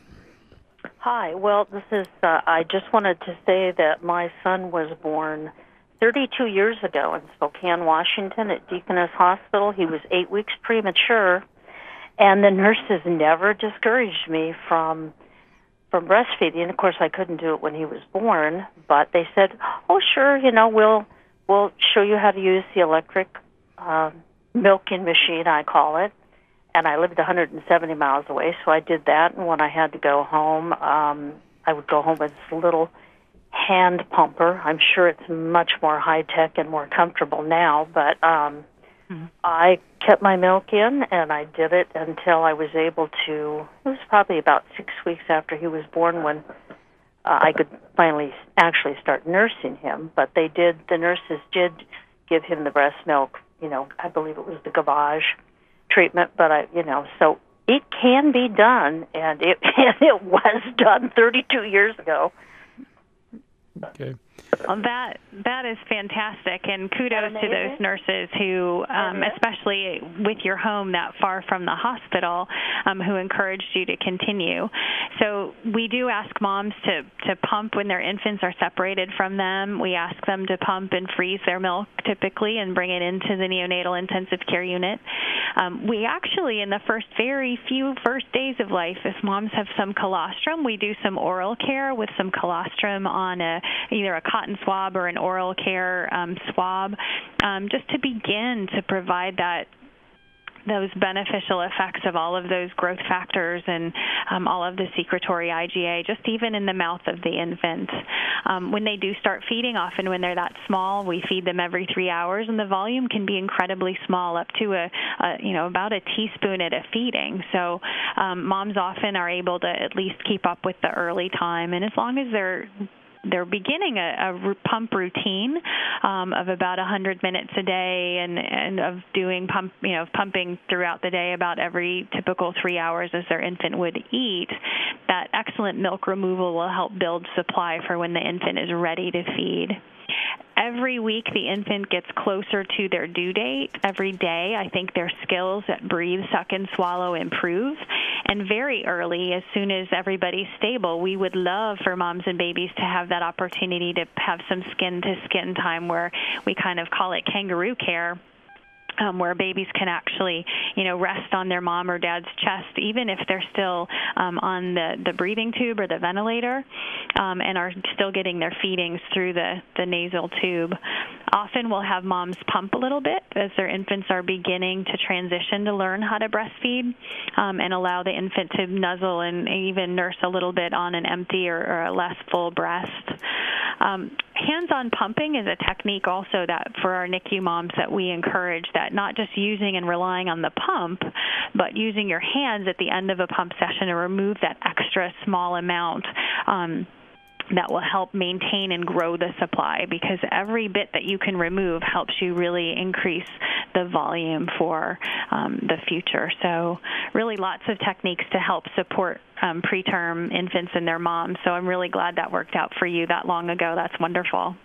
Hi. Well, this is, uh, I just wanted to say that my son was born thirty-two years ago in Spokane, Washington at Deaconess Hospital. He was eight weeks premature, and the nurses never discouraged me from from breastfeeding. Of course, I couldn't do it when he was born, but they said, oh, sure, you know, we'll, we'll show you how to use the electric uh, milking machine, I call it. And I lived one hundred seventy miles away, so I did that. And when I had to go home, um, I would go home with this little hand pumper. I'm sure it's much more high-tech and more comfortable now, but um, mm-hmm. I kept my milk in, and I did it until I was able to, it was probably about six weeks after he was born when uh, I could finally actually start nursing him. But they did, the nurses did give him the breast milk, you know, I believe it was the gavage treatment, but I, you know, so it can be done, and it and it was done thirty-two years ago. Okay. Well, that that is fantastic, and kudos to those nurses who, um, especially with your home that far from the hospital, um, who encouraged you to continue. So we do ask moms to, to pump when their infants are separated from them. We ask them to pump and freeze their milk typically and bring it into the neonatal intensive care unit. Um, we actually, in the first very few first days of life, if moms have some colostrum, we do some oral care with some colostrum on a, either a cotton swab or an oral care um, swab, um, just to begin to provide that those beneficial effects of all of those growth factors and um, all of the secretory I G A, just even in the mouth of the infant. Um, when they do start feeding, often when they're that small, we feed them every three hours, and the volume can be incredibly small, up to a, a you know about a teaspoon at a feeding. So um, moms often are able to at least keep up with the early time, and as long as they're they're beginning a, a pump routine um, of about one hundred minutes a day, and, and of doing pump, you know, pumping throughout the day about every typical three hours as their infant would eat. That excellent milk removal will help build supply for when the infant is ready to feed. Every week the infant gets closer to their due date. Every day I think their skills at breathe, suck, and swallow improve. And very early, as soon as everybody's stable, we would love for moms and babies to have that opportunity to have some skin-to-skin time, where we kind of call it kangaroo care. Um, where babies can actually, you know, rest on their mom or dad's chest, even if they're still um, on the, the breathing tube or the ventilator, um, and are still getting their feedings through the, the nasal tube. Often we'll have moms pump a little bit as their infants are beginning to transition to learn how to breastfeed, um, and allow the infant to nuzzle and even nurse a little bit on an empty or, or a less full breast. Um, hands-on pumping is a technique also that for our N I C U moms that we encourage, that not just using and relying on the pump, but using your hands at the end of a pump session to remove that extra small amount um, that will help maintain and grow the supply, because every bit that you can remove helps you really increase the volume for um, the future. So really lots of techniques to help support um, preterm infants and their moms. So I'm really glad that worked out for you that long ago. That's wonderful.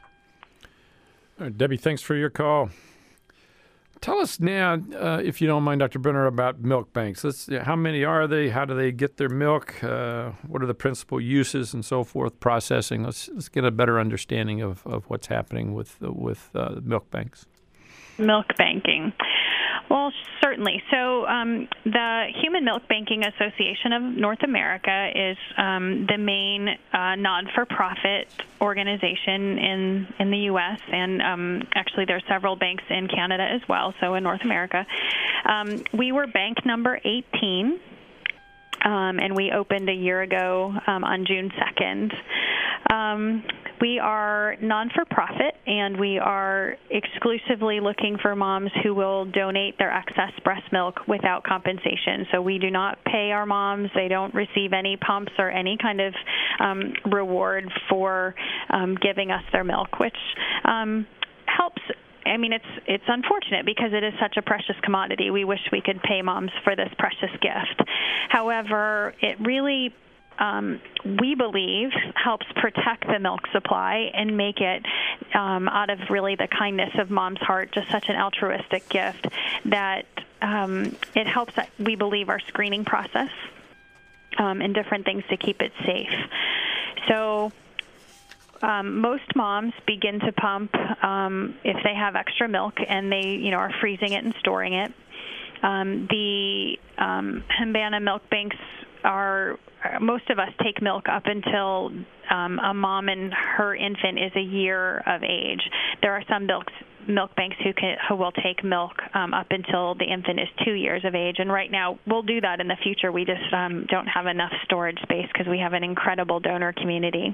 Uh, Debbie, thanks for your call. Tell us now, uh, if you don't mind, Doctor Brenner, about milk banks. Let's, how many are they? How do they get their milk? Uh, what are the principal uses and so forth? Processing. Let's let's get a better understanding of, of what's happening with uh, with uh, milk banks. Milk banking. Well, certainly. So um, the Human Milk Banking Association of North America is um, the main uh, non-for-profit organization in, in the U S, and um, actually there are several banks in Canada as well, so in North America. Um, we were bank number eighteen, um, and we opened a year ago um, on June second. Um, we are non-for-profit, and we are exclusively looking for moms who will donate their excess breast milk without compensation. So we do not pay our moms. They don't receive any pumps or any kind of um, reward for um, giving us their milk, which um, helps. I mean, it's it's unfortunate because it is such a precious commodity. We wish we could pay moms for this precious gift. However, it really Um, we believe helps protect the milk supply and make it, um, out of really the kindness of mom's heart, just such an altruistic gift that um, it helps, we believe, our screening process um, and different things to keep it safe. So um, most moms begin to pump um, if they have extra milk and they, you know, are freezing it and storing it. Um, the um, Himbana milk banks are, most of us take milk up until um, a mom and her infant is a year of age. There are some milk, milk banks who, can, who will take milk um, up until the infant is two years of age. And right now, we'll do that in the future. We just um, don't have enough storage space because we have an incredible donor community.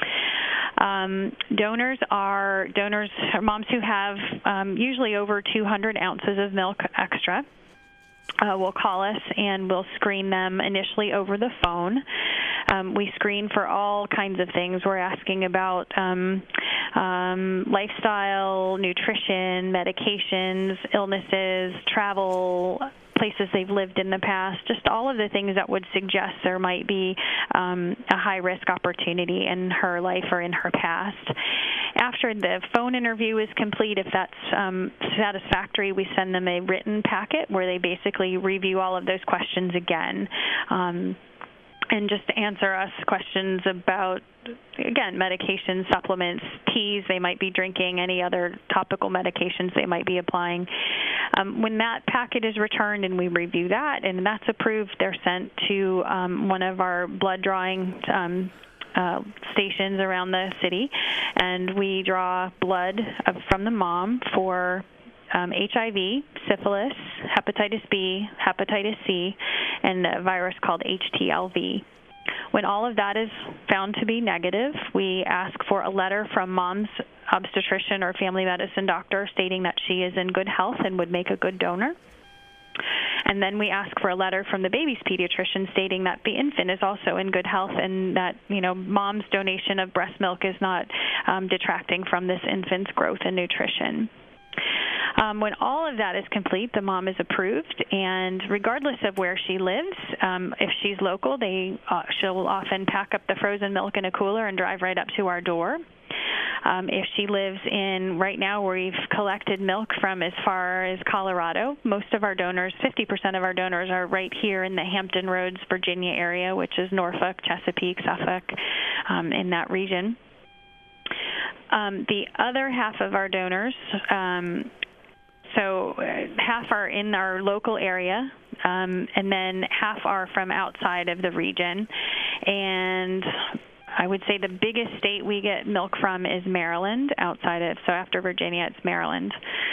Um, donors are donors, are moms who have um, usually over two hundred ounces of milk extra. Uh, will call us and we'll screen them initially over the phone. Um, we screen for all kinds of things. We're asking about um, um, lifestyle, nutrition, medications, illnesses, travel, places they've lived in the past, just all of the things that would suggest there might be um, a high-risk opportunity in her life or in her past. After the phone interview is complete, if that's um, satisfactory, we send them a written packet where they basically review all of those questions again. Um, and just answer us questions about, again, medications, supplements, teas they might be drinking, any other topical medications they might be applying. Um, when that packet is returned and we review that and that's approved, they're sent to um, one of our blood drawing um, uh, stations around the city, and we draw blood from the mom for Um, H I V, syphilis, hepatitis B, hepatitis C, and a virus called H T L V. When all of that is found to be negative, we ask for a letter from mom's obstetrician or family medicine doctor stating that she is in good health and would make a good donor. And then we ask for a letter from the baby's pediatrician stating that the infant is also in good health and that, you know, mom's donation of breast milk is not um, detracting from this infant's growth and nutrition. Um, when all of that is complete, the mom is approved, and regardless of where she lives, um, if she's local, they uh, she'll often pack up the frozen milk in a cooler and drive right up to our door. Um, if she lives in, right now we've collected milk from as far as Colorado. Most of our donors, fifty percent of our donors are right here in the Hampton Roads, Virginia area, which is Norfolk, Chesapeake, Suffolk, um, in that region. Um, the other half of our donors, um, so half are in our local area, um, and then half are from outside of the region. And I would say the biggest state we get milk from is Maryland, outside of, so after Virginia, it's Maryland.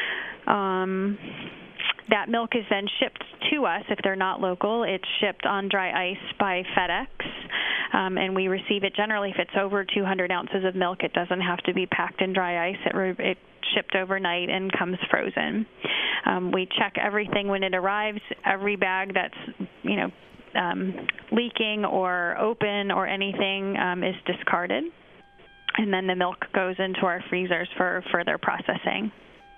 Um, that milk is then shipped to us if they're not local. It's shipped on dry ice by FedEx, um, and we receive it generally if it's over two hundred ounces of milk. It doesn't have to be packed in dry ice. It, re- it shipped overnight and comes frozen. Um, we check everything when it arrives. Every bag that's, you know, um, leaking or open or anything um, is discarded, and then the milk goes into our freezers for further processing.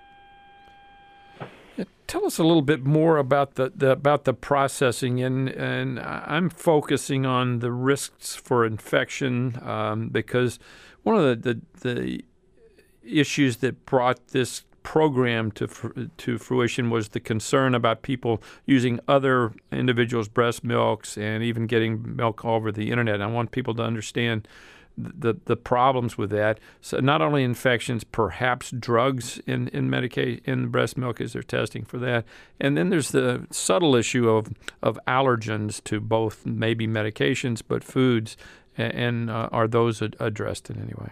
Tell us a little bit more about the, the about the processing, and and I'm focusing on the risks for infection um, because one of the, the the issues that brought this program to to fruition was the concern about people using other individuals' breast milks and even getting milk over the internet. I want people to understand the the problems with that. So not only infections, perhaps drugs in in medica- in breast milk as they're testing for that, and then there's the subtle issue of of allergens to both maybe medications but foods, and, and uh, are those ad- addressed in any way?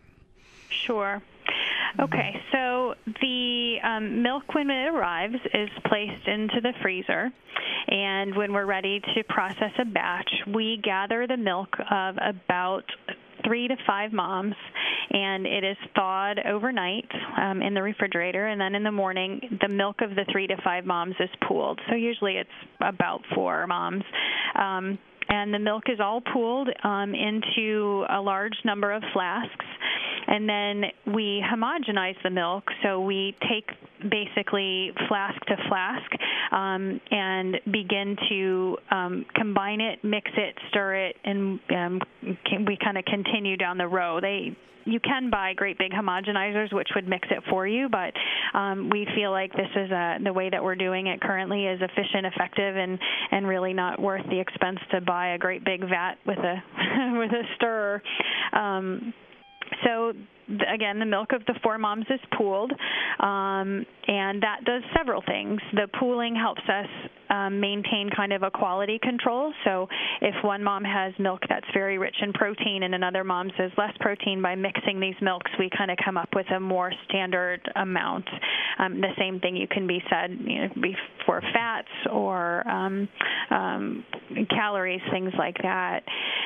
Sure. Okay, so the um, milk, when it arrives, is placed into the freezer, and when we're ready to process a batch, we gather the milk of about three to five moms, and it is thawed overnight um, in the refrigerator, and then in the morning, the milk of the three to five moms is pooled. So usually it's about four moms. Um, and the milk is all pooled um, into a large number of flasks, and then we homogenize the milk. So we take basically flask to flask um, and begin to um, combine it, mix it, stir it, and um, can, we kind of continue down the row. They You can buy great big homogenizers, which would mix it for you, but um, we feel like this is a, the way that we're doing it currently is efficient, effective, and, and really not worth the expense to buy a great big vat with a with a stirrer. Um, so again, the milk of the four moms is pooled, um, and that does several things. The pooling helps us um, maintain kind of a quality control. So if one mom has milk that's very rich in protein and another mom says less protein, by mixing these milks, we kind of come up with a more standard amount. Um, the same thing you can be said, you know, be for fats or um, um, calories, things like that.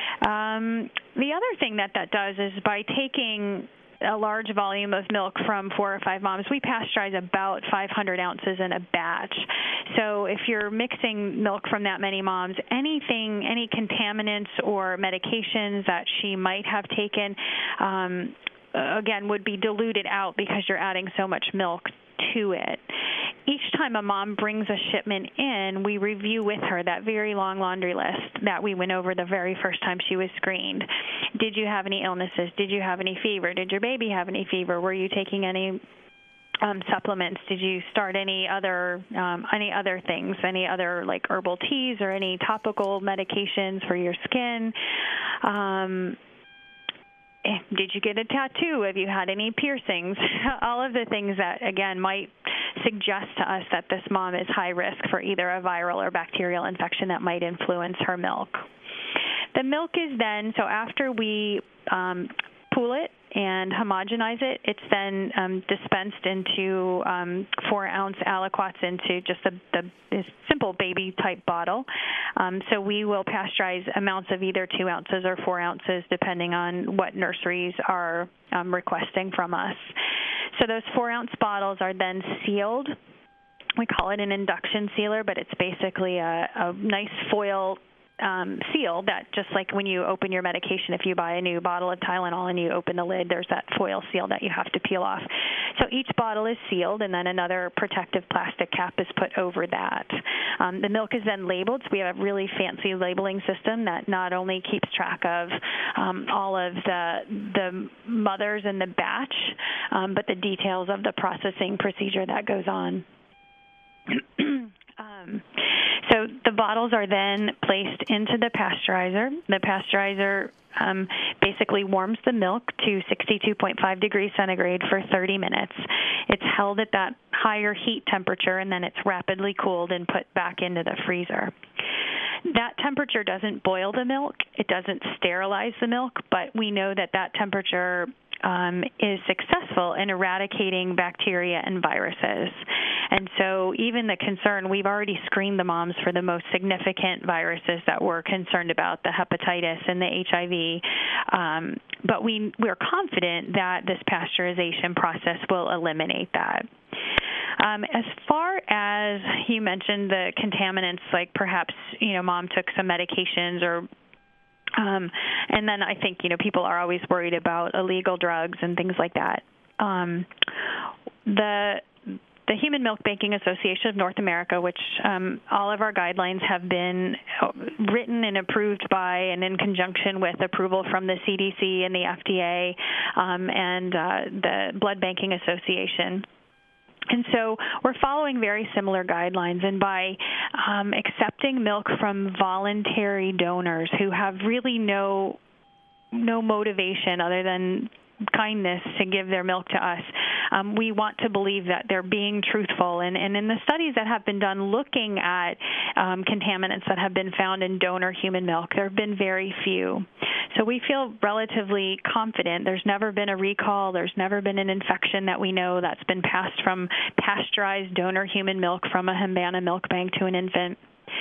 Um, the other thing that that does is by taking a large volume of milk from four or five moms, we pasteurize about five hundred ounces in a batch. So if you're mixing milk from that many moms, anything, any contaminants or medications that she might have taken, um, again, would be diluted out because you're adding so much milk to it. Each time a mom brings a shipment in, we review with her that very long laundry list that we went over the very first time she was screened. Did you have any illnesses? Did you have any fever? Did your baby have any fever? Were you taking any um, supplements? Did you start any other um, any other things, any other like herbal teas or any topical medications for your skin? Um, Did you get a tattoo? Have you had any piercings? All of the things that, again, might suggest to us that this mom is high risk for either a viral or bacterial infection that might influence her milk. The milk is then, so after we um, pool it and homogenize it, it's then um, dispensed into um, four-ounce aliquots into just a, the simple baby-type bottle. Um, so we will pasteurize amounts of either two ounces or four ounces, depending on what nurseries are um, requesting from us. So those four-ounce bottles are then sealed. We call it an induction sealer, but it's basically a, a nice foil Um, seal that, just like when you open your medication, if you buy a new bottle of Tylenol and you open the lid, there's that foil seal that you have to peel off. So each bottle is sealed, and then another protective plastic cap is put over that. Um, the milk is then labeled, so we have a really fancy labeling system that not only keeps track of um, all of the, the mothers in the batch, um, but the details of the processing procedure that goes on. um, So the bottles are then placed into the pasteurizer. The pasteurizer um, basically warms the milk to sixty-two point five degrees centigrade for thirty minutes. It's held at that higher heat temperature, and then it's rapidly cooled and put back into the freezer. That temperature doesn't boil the milk. It doesn't sterilize the milk, but we know that that temperature Um, is successful in eradicating bacteria and viruses. And so even the concern, we've already screened the moms for the most significant viruses that we're concerned about, the hepatitis and the H I V. Um, but we, we're confident that this pasteurization process will eliminate that. Um, as far as you mentioned the contaminants, like perhaps, you know, mom took some medications or Um, and then I think, you know, people are always worried about illegal drugs and things like that. Um, the the Human Milk Banking Association of North America, which um, all of our guidelines have been written and approved by and in conjunction with approval from the C D C and the F D A um, and uh, the Blood Banking Association. And so we're following very similar guidelines, and by um, accepting milk from voluntary donors who have really no no motivation other than kindness to give their milk to us, um, we want to believe that they're being truthful. And, and in the studies that have been done looking at um, contaminants that have been found in donor human milk, there have been very few. So we feel relatively confident. There's never been a recall. There's never been an infection that we know that's been passed from pasteurized donor human milk from a Humana milk bank to an infant.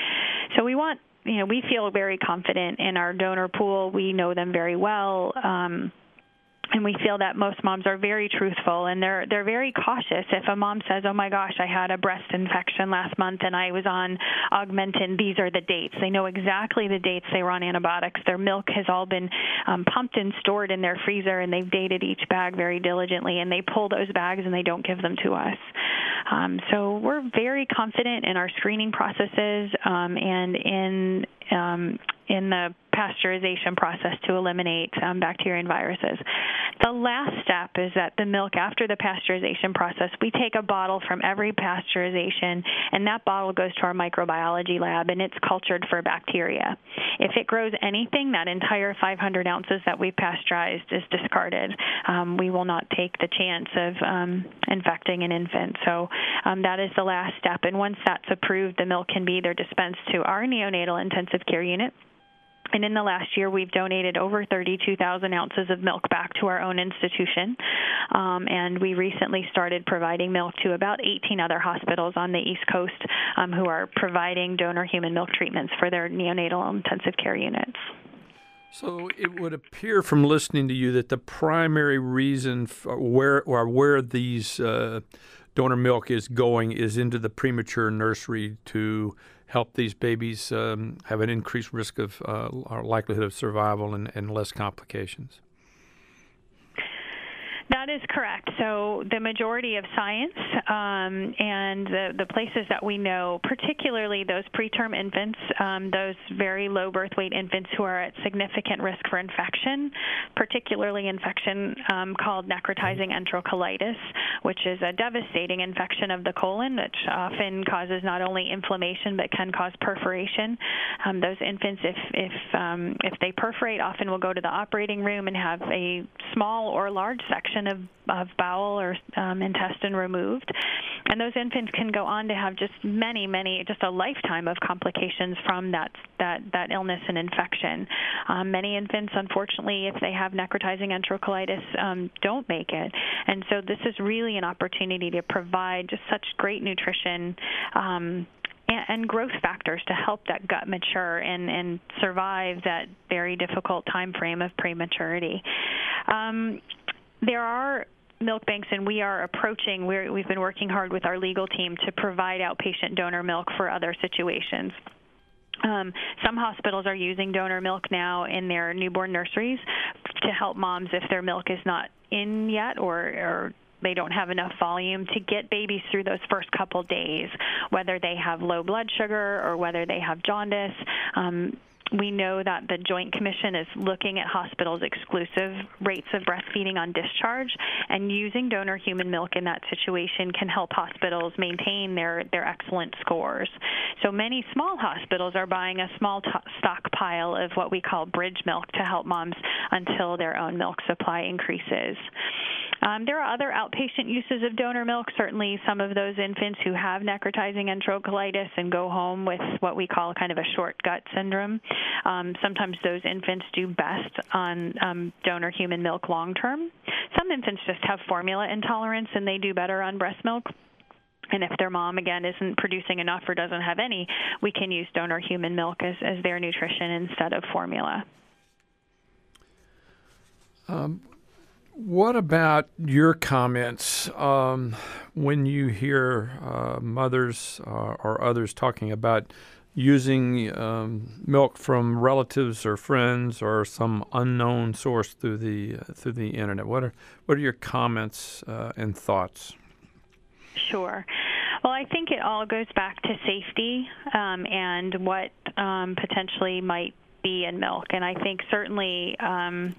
So we want, you know, we feel very confident in our donor pool. We know them very well. Um, And we feel that most moms are very truthful, and they're they're very cautious. If a mom says, "Oh my gosh, I had a breast infection last month and I was on Augmentin," these are the dates. They know exactly the dates they were on antibiotics. Their milk has all been um, pumped and stored in their freezer, and they've dated each bag very diligently, and they pull those bags and they don't give them to us. Um, so we're very confident in our screening processes um, and in um, in the pasteurization process to eliminate um, bacteria and viruses. The last step is that the milk, after the pasteurization process, we take a bottle from every pasteurization, and that bottle goes to our microbiology lab, and it's cultured for bacteria. If it grows anything, that entire five hundred ounces that we pasteurized is discarded. Um, we will not take the chance of um, infecting an infant. So um, that is the last step, and once that's approved, the milk can be either dispensed to our neonatal intensive care unit. And in the last year, we've donated over thirty-two thousand ounces of milk back to our own institution. Um, and we recently started providing milk to about eighteen other hospitals on the East Coast um, who are providing donor human milk treatments for their neonatal intensive care units. So it would appear from listening to you that the primary reason for where or where these uh, donor milk is going is into the premature nursery to help these babies um, have an increased risk of uh, or likelihood of survival and, and less complications. That is correct. So the majority of science um, and the, the places that we know, particularly those preterm infants, um, those very low birth weight infants who are at significant risk for infection, particularly infection um, called necrotizing enterocolitis, which is a devastating infection of the colon, which often causes not only inflammation but can cause perforation. Um, those infants, if if um, if they perforate, often will go to the operating room and have a small or large section of, of bowel or um, intestine removed. And those infants can go on to have just many, many, just a lifetime of complications from that that, that illness and infection. Um, many infants, unfortunately, if they have necrotizing enterocolitis, um, don't make it. And so this is really an opportunity to provide just such great nutrition um, and growth factors to help that gut mature and, and survive that very difficult time frame of prematurity. Um, there are milk banks, and we are approaching, we're, we've been working hard with our legal team to provide outpatient donor milk for other situations. Um, some hospitals are using donor milk now in their newborn nurseries to help moms if their milk is not in yet or, or they don't have enough volume to get babies through those first couple days, whether they have low blood sugar or whether they have jaundice. Um, we know that the Joint Commission is looking at hospitals' exclusive rates of breastfeeding on discharge, and using donor human milk in that situation can help hospitals maintain their, their excellent scores. So many small hospitals are buying a small t- stockpile of what we call bridge milk to help moms until their own milk supply increases. Um, there are other outpatient uses of donor milk. Certainly some of those infants who have necrotizing enterocolitis and go home with what we call kind of a short gut syndrome, um, sometimes those infants do best on um, donor human milk long term. Some infants just have formula intolerance and they do better on breast milk. And if their mom, again, isn't producing enough or doesn't have any, we can use donor human milk as, as their nutrition instead of formula. Um. What about your comments um, when you hear uh, mothers uh, or others talking about using um, milk from relatives or friends or some unknown source through the uh, through the internet? What are what are your comments uh, and thoughts? Sure. Well, I think it all goes back to safety um, and what um, potentially might be in milk, and I think certainly. Um,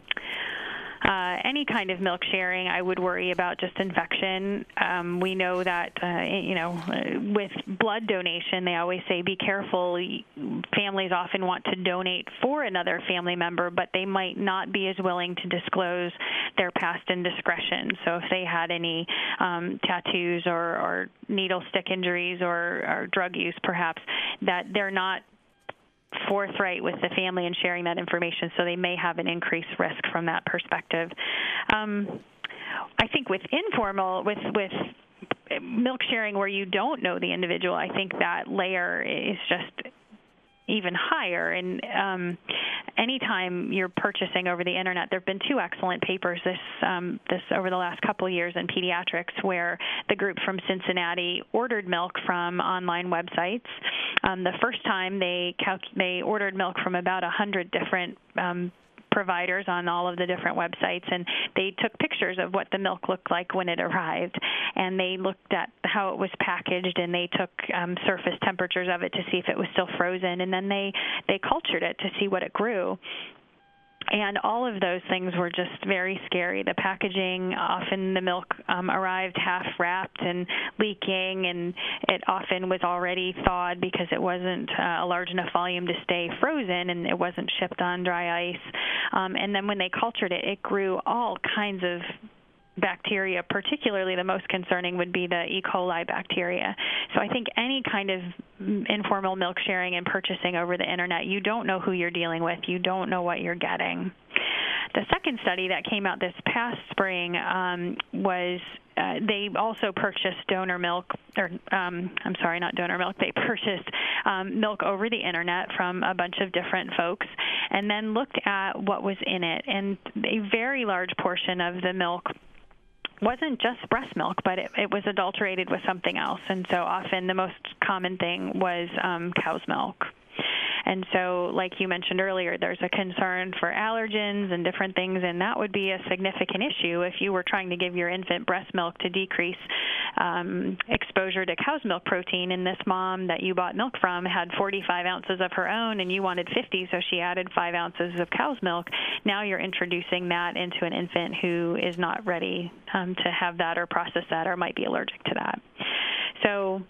Uh, any kind of milk sharing, I would worry about just infection. Um, we know that, uh, you know, with blood donation, they always say be careful. Families often want to donate for another family member, but they might not be as willing to disclose their past indiscretions. So if they had any um, tattoos or, or needle stick injuries or, or drug use, perhaps, that they're not forthright with the family in sharing that information, so they may have an increased risk from that perspective. Um, I think with informal, with with milk sharing where you don't know the individual, I think that layer is just even higher. And um, anytime you're purchasing over the internet, there have been two excellent papers this um, this over the last couple of years in pediatrics where the group from Cincinnati ordered milk from online websites. Um, the first time they cal- they ordered milk from about one hundred different um, providers on all of the different websites, and they took pictures of what the milk looked like when it arrived, and they looked at how it was packaged, and they took um, surface temperatures of it to see if it was still frozen, and then they, they cultured it to see what it grew. And all of those things were just very scary. The packaging, often the milk um, arrived half wrapped and leaking, and it often was already thawed because it wasn't uh, a large enough volume to stay frozen, and it wasn't shipped on dry ice. Um, and then when they cultured it, it grew all kinds of bacteria. Particularly the most concerning would be the E. coli bacteria. So I think any kind of informal milk sharing and purchasing over the internet, you don't know who you're dealing with. You don't know what you're getting. The second study that came out this past spring um, was uh, they also purchased donor milk, or um, I'm sorry, not donor milk. They purchased um, milk over the internet from a bunch of different folks, and then looked at what was in it. And a very large portion of the milk wasn't just breast milk, but it, it was adulterated with something else. And so often the most common thing was um, cow's milk. And so, like you mentioned earlier, there's a concern for allergens and different things, and that would be a significant issue if you were trying to give your infant breast milk to decrease um, exposure to cow's milk protein. And this mom that you bought milk from had forty-five ounces of her own, and you wanted fifty, so she added five ounces of cow's milk. Now you're introducing that into an infant who is not ready um, to have that or process that or might be allergic to that. So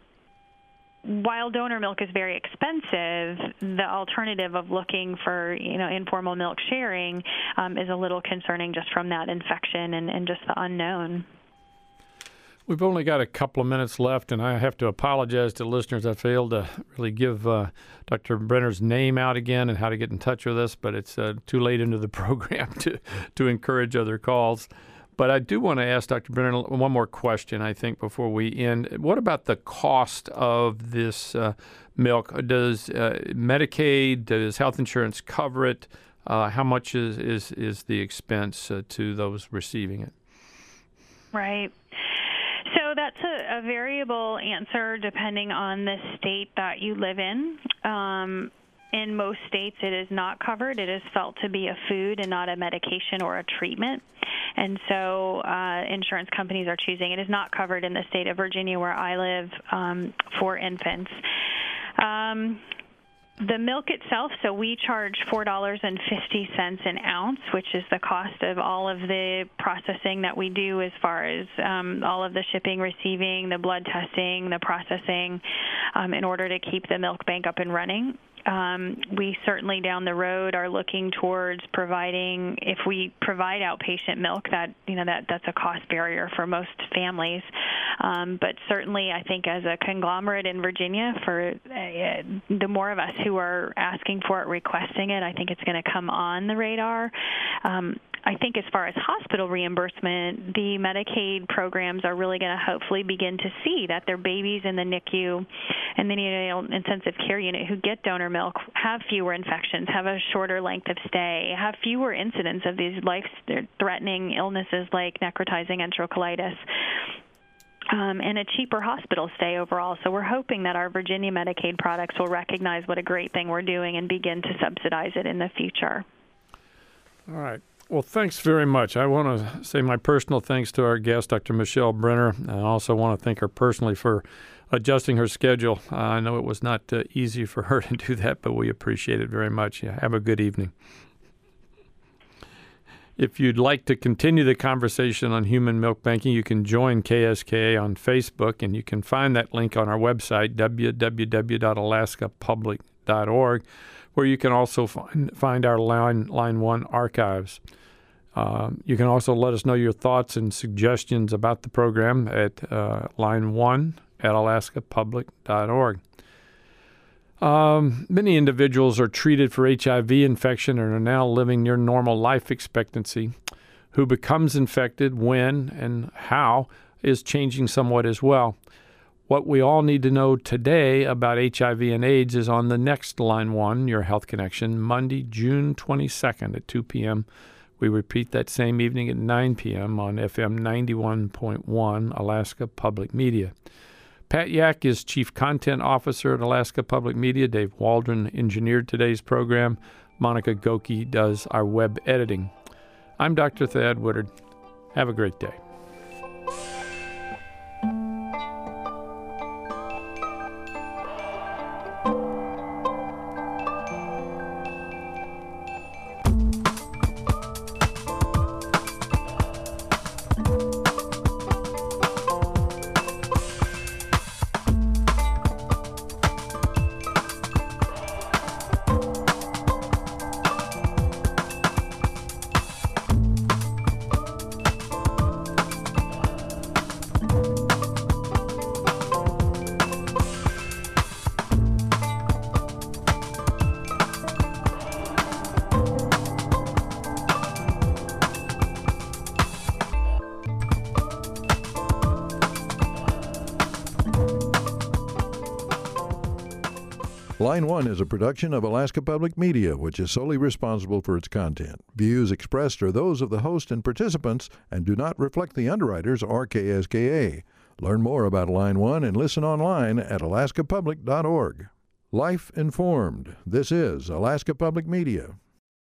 while donor milk is very expensive, the alternative of looking for, you know, informal milk sharing um, is a little concerning just from that infection and, and just the unknown. We've only got a couple of minutes left, and I have to apologize to listeners. I failed to really give uh, Doctor Brenner's name out again and how to get in touch with us, but it's uh, too late into the program to, to encourage other calls. But I do want to ask Doctor Brenner one more question, I think, before we end. What about the cost of this uh, milk? Does uh, Medicaid, does health insurance cover it? Uh, how much is, is, is the expense uh, to those receiving it? Right. So that's a, a variable answer depending on the state that you live in. Um, in most states, it is not covered. It is felt to be a food and not a medication or a treatment. And so uh, insurance companies are choosing. It is not covered in the state of Virginia where I live um, for infants. Um, The milk itself, so we charge four dollars and fifty cents an ounce, which is the cost of all of the processing that we do as far as um, all of the shipping, receiving, the blood testing, the processing, um, in order to keep the milk bank up and running. Um, we certainly down the road are looking towards providing, if we provide outpatient milk, that you know that that's a cost barrier for most families. Um, but certainly, I think as a conglomerate in Virginia, for uh, the more of us who are asking for it, requesting it, I think it's going to come on the radar. Um, I think as far as hospital reimbursement, the Medicaid programs are really going to hopefully begin to see that their babies in the N I C U and the neonatal intensive care unit who get donor milk have fewer infections, have a shorter length of stay, have fewer incidents of these life-threatening illnesses like necrotizing enterocolitis. Um, and a cheaper hospital stay overall. So we're hoping that our Virginia Medicaid products will recognize what a great thing we're doing and begin to subsidize it in the future. All right. Well, thanks very much. I want to say my personal thanks to our guest, Doctor Michelle Brenner. And I also want to thank her personally for adjusting her schedule. Uh, I know it was not uh, easy for her to do that, but we appreciate it very much. Yeah, have a good evening. If you'd like to continue the conversation on human milk banking, you can join K S K A on Facebook, and you can find that link on our website, w w w dot alaska public dot org, where you can also find, find our Line, Line one archives. Uh, you can also let us know your thoughts and suggestions about the program at uh, line one at alaska public dot org. Um, many individuals are treated for H I V infection and are now living near normal life expectancy. Who becomes infected, when, and how is changing somewhat as well. What we all need to know today about H I V and AIDS is on the next Line one, Your Health Connection, Monday, June twenty-second at two p.m. We repeat that same evening at nine p.m. on F M ninety-one point one, Alaska Public Media. Pat Yak is Chief Content Officer at Alaska Public Media. Dave Waldron engineered today's program. Monica Goki does our web editing. I'm Doctor Thad Woodard. Have a great day. Line one is a production of Alaska Public Media, which is solely responsible for its content. Views expressed are those of the host and participants and do not reflect the underwriters or K S K A. Learn more about Line one and listen online at alaska public dot org. Life Informed. This is Alaska Public Media.